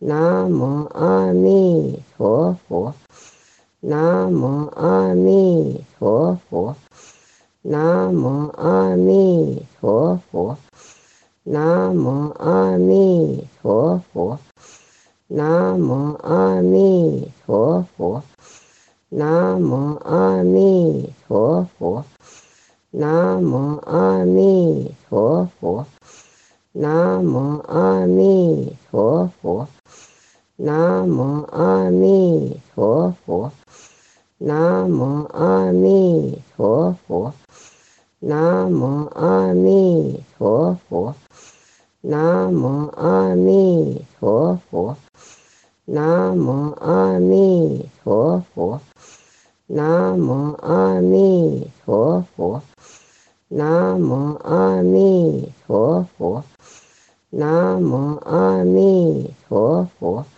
南无阿弥陀佛，南无阿弥陀佛，南无阿弥陀佛，南无阿弥陀佛，南无阿弥陀佛，南无阿弥陀佛，南无阿弥陀佛，南无阿弥陀佛，南无阿弥陀佛，南无阿弥陀佛，南无阿弥陀佛，南无阿弥陀佛，南无阿弥陀佛，南无阿弥陀佛，南无阿弥陀佛，南无阿弥陀佛。